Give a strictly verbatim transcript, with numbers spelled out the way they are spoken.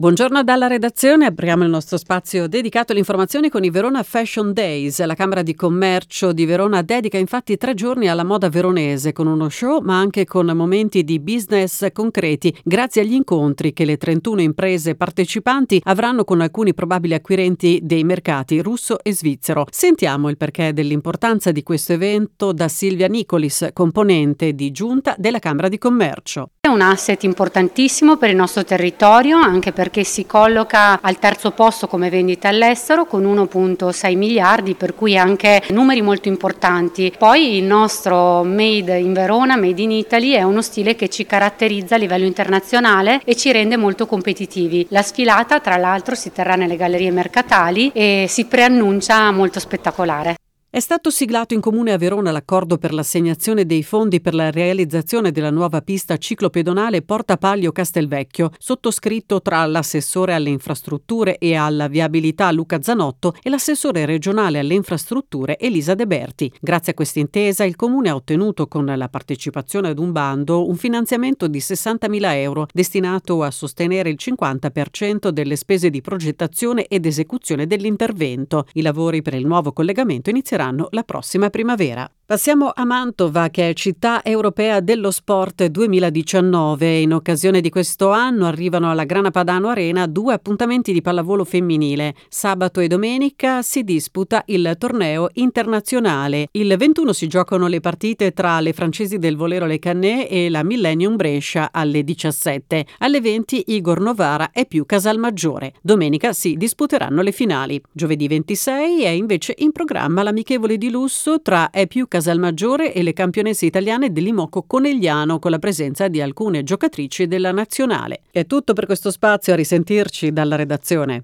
Buongiorno dalla redazione, apriamo il nostro spazio dedicato alle informazioni con i Verona Fashion Days. La Camera di Commercio di Verona dedica infatti tre giorni alla moda veronese con uno show ma anche con momenti di business concreti grazie agli incontri che le trentuno imprese partecipanti avranno con alcuni probabili acquirenti dei mercati russo e svizzero. Sentiamo il perché dell'importanza di questo evento da Silvia Nicolis, componente di giunta della Camera di Commercio. È un asset importantissimo per il nostro territorio, anche perché si colloca al terzo posto come vendita all'estero con uno virgola sei miliardi, per cui anche numeri molto importanti. Poi il nostro Made in Verona, Made in Italy, è uno stile che ci caratterizza a livello internazionale e ci rende molto competitivi. La sfilata, tra l'altro, si terrà nelle gallerie mercatali e si preannuncia molto spettacolare. È stato siglato in comune a Verona l'accordo per l'assegnazione dei fondi per la realizzazione della nuova pista ciclopedonale Porta Paglio Castelvecchio, sottoscritto tra l'assessore alle infrastrutture e alla viabilità Luca Zanotto e l'assessore regionale alle infrastrutture Elisa De Berti. Grazie a questa intesa il comune ha ottenuto con la partecipazione ad un bando un finanziamento di sessantamila euro destinato a sostenere il cinquanta per cento delle spese di progettazione ed esecuzione dell'intervento. I lavori per il nuovo collegamento inizieranno la prossima primavera. Passiamo a Mantova, che è città europea dello sport duemiladiciannove. In occasione di questo anno arrivano alla Grana Padano Arena due appuntamenti di pallavolo femminile. Sabato e domenica si disputa il torneo internazionale. Il ventuno si giocano le partite tra le francesi del Volero Le Cannée e la Millennium Brescia alle diciassette. Alle venti Igor Novara e più Casalmaggiore. Domenica si disputeranno le finali. Giovedì ventisei è invece in programma l'amichevole di lusso tra E più Casalmaggiore e le campionesse italiane dell'Imoco Conegliano, con la presenza di alcune giocatrici della nazionale. È tutto per questo spazio, a risentirci dalla redazione.